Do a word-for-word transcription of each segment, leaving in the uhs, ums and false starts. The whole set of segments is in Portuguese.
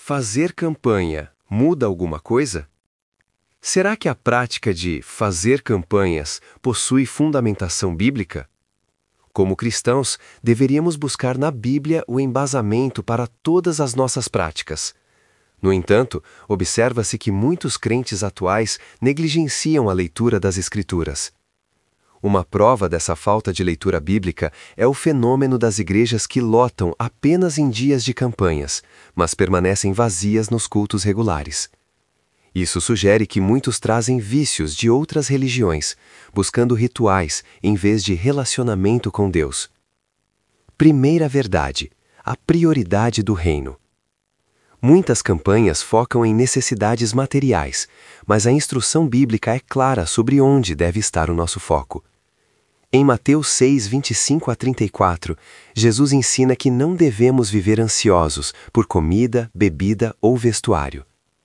Fazer campanha muda alguma coisa? Será que a prática de fazer campanhas possui fundamentação bíblica? Como cristãos, deveríamos buscar na Bíblia o embasamento para todas as nossas práticas. No entanto, observa-se que muitos crentes atuais negligenciam a leitura das Escrituras. Uma prova dessa falta de leitura bíblica é o fenômeno das igrejas que lotam apenas em dias de campanhas, mas permanecem vazias nos cultos regulares. Isso sugere que muitos trazem vícios de outras religiões, buscando rituais em vez de relacionamento com Deus. Primeira verdade: a prioridade do reino. Muitas campanhas focam em necessidades materiais, mas a instrução bíblica é clara sobre onde deve estar o nosso foco. Em Mateus seis, vinte e cinco a trinta e quatro, Jesus ensina que não devemos viver ansiosos por comida, bebida ou vestuário.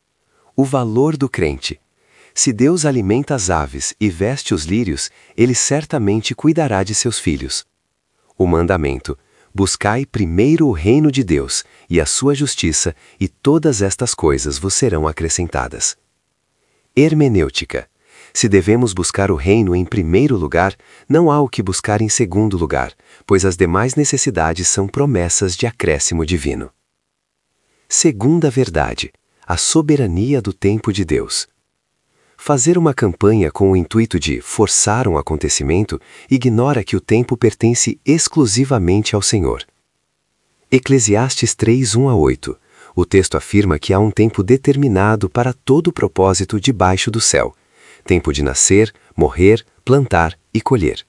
O valor do crente. Se Deus alimenta as aves e veste os lírios, Ele certamente cuidará de seus filhos. O mandamento: buscai primeiro o reino de Deus e a sua justiça, e todas estas coisas vos serão acrescentadas. Hermenêutica. Se devemos buscar o reino em primeiro lugar, não há o que buscar em segundo lugar, pois as demais necessidades são promessas de acréscimo divino. Segunda verdade: a soberania do tempo de Deus. Fazer uma campanha com o intuito de forçar um acontecimento ignora que o tempo pertence exclusivamente ao Senhor. Eclesiastes três, um a oito. O texto afirma que há um tempo determinado para todo o propósito debaixo do céu. Tempo de nascer, morrer, plantar e colher.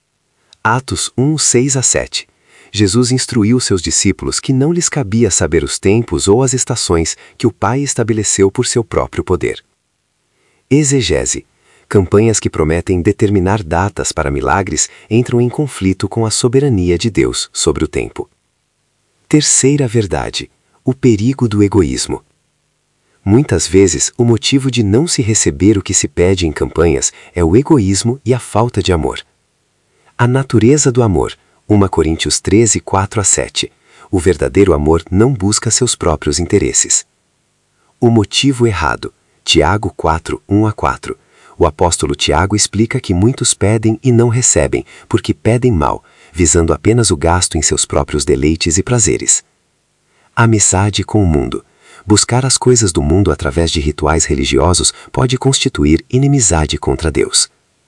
Atos um, seis a sete. Jesus instruiu seus discípulos que não lhes cabia saber os tempos ou as estações que o Pai estabeleceu por seu próprio poder. Exegese. Campanhas que prometem determinar datas para milagres entram em conflito com a soberania de Deus sobre o tempo. Terceira verdade: o perigo do egoísmo. Muitas vezes, o motivo de não se receber o que se pede em campanhas é o egoísmo e a falta de amor. A natureza do amor. Primeira Coríntios treze, quatro a sete. O verdadeiro amor não busca seus próprios interesses. O motivo errado. Tiago quatro, um a quatro. O apóstolo Tiago explica que muitos pedem e não recebem, porque pedem mal, visando apenas o gasto em seus próprios deleites e prazeres. Amizade com o mundo. Buscar as coisas do mundo através de rituais religiosos pode constituir inimizade contra Deus.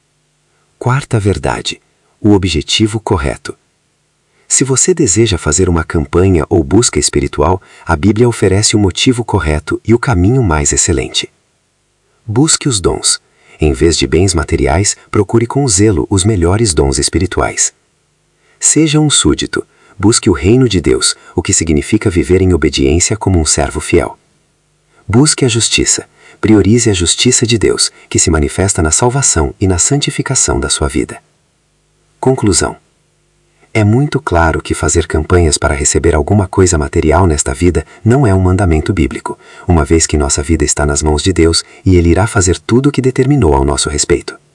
Quarta verdade: o objetivo correto. Se você deseja fazer uma campanha ou busca espiritual, a Bíblia oferece o motivo correto e o caminho mais excelente. Busque os dons. Em vez de bens materiais, procure com zelo os melhores dons espirituais. Seja um súdito. Busque o reino de Deus, o que significa viver em obediência como um servo fiel. Busque a justiça. Priorize a justiça de Deus, que se manifesta na salvação e na santificação da sua vida. Conclusão. É muito claro que fazer campanhas para receber alguma coisa material nesta vida não é um mandamento bíblico, uma vez que nossa vida está nas mãos de Deus e Ele irá fazer tudo o que determinou ao nosso respeito.